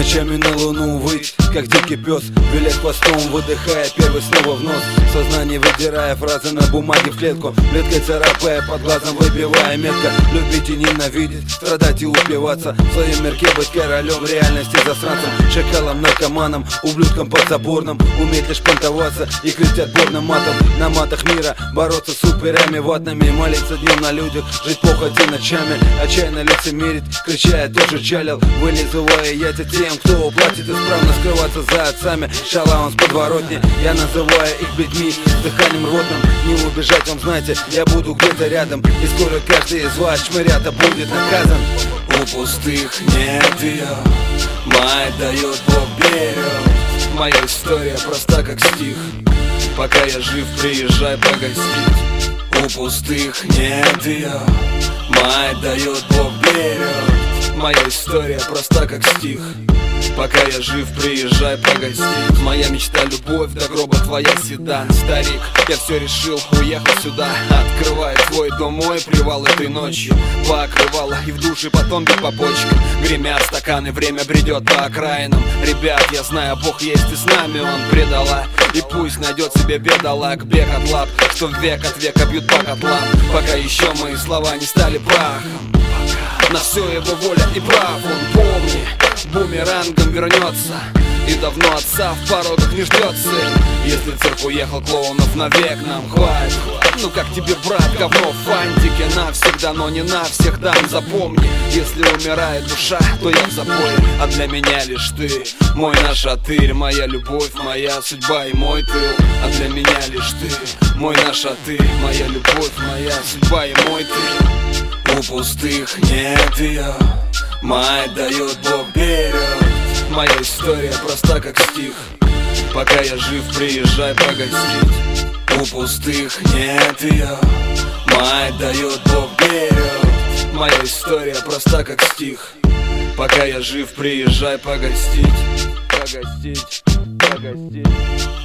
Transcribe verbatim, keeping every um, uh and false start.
Ночами на луну выйти, как дикий пес, виляет хвостом, выдыхая первый снова в нос. В сознании выдирая фразы на бумаге в клетку, плеткой царапая, под глазом выбивая метко. Любить и ненавидеть, страдать и упиваться, в своем мирке быть королем, реальности засранцем, шакалом, наркоманом, ублюдком подзаборным. Уметь лишь понтоваться и крыть отборным матом. На матах мира бороться с упырями ватными, молиться днем на людях, жить похоти ночами, отчаянно лицемерить, крича я тоже чалил, вылизывая яйца тем, кто платит исправно, скрываться за отцами, шалавам с подворотни. Я называю их блядьми, с дыханием ротным. Не убежать вам, знаете, я буду где-то рядом, и скоро каждый из вас шмырята будет наказан. У пустых нет ее, мать дает, Бог берет. Моя история проста как стих, пока я жив, приезжай погостить. У пустых нет ее, мать дает, Бог берет. Моя история проста как стих, пока я жив, приезжай погостить. Моя мечта любовь, до гроба твоя седан. Старик, я все решил, уехал сюда. Открывает твой дом, мой привал этой ночью. Покрывало и в душе потом бит по почкам. Гремят стаканы, время бредет по окраинам. Ребят, я знаю, Бог есть и с нами он предала. И пусть найдет себе бедолаг, бег от лап, что век от века бьют по котлам. Пока еще мои слова не стали прахом, на все его воля и прав, он помни, бумерангом вернется. И давно отца в порогах не ждет сын. Если цирк уехал, клоунов навек нам хватит. Ну как тебе, брат, говно в фантике навсегда, но не на всех дам. Запомни, если умирает душа, то я в запое, а для меня лишь ты, мой нашатырь, моя любовь, моя судьба и мой тыл. А для меня лишь ты, мой нашатырь, моя любовь, моя судьба и мой тыл. У пустых нет ее, мать дает, Бог берет. Моя история проста как стих, пока я жив, приезжай погостить. У пустых нет ее, мать дает, Бог берет. Моя история проста как стих, пока я жив, приезжай погостить. Погостить, погостить.